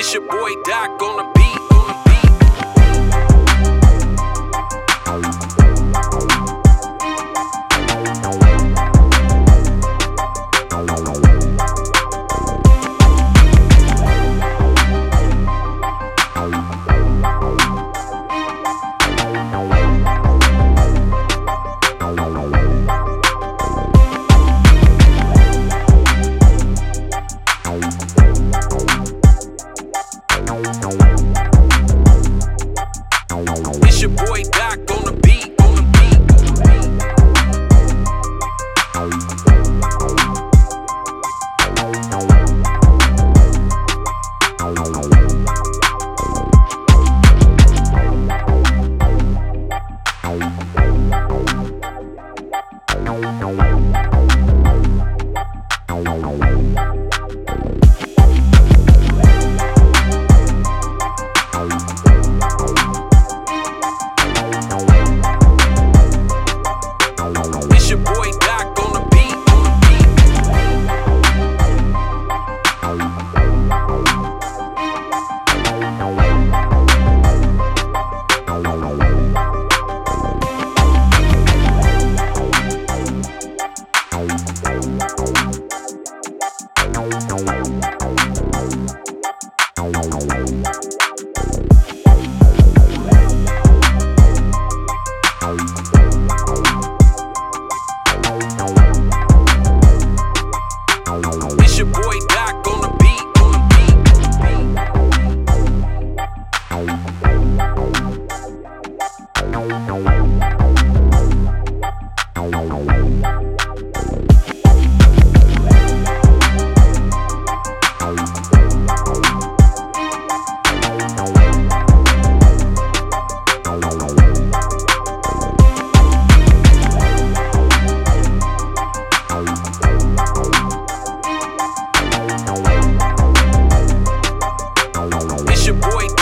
It's your boy Doc on the beat. It's your boy Doc on the beat. It's your boy Doc on the beat. It's your boy Doc on the beat. It's your boy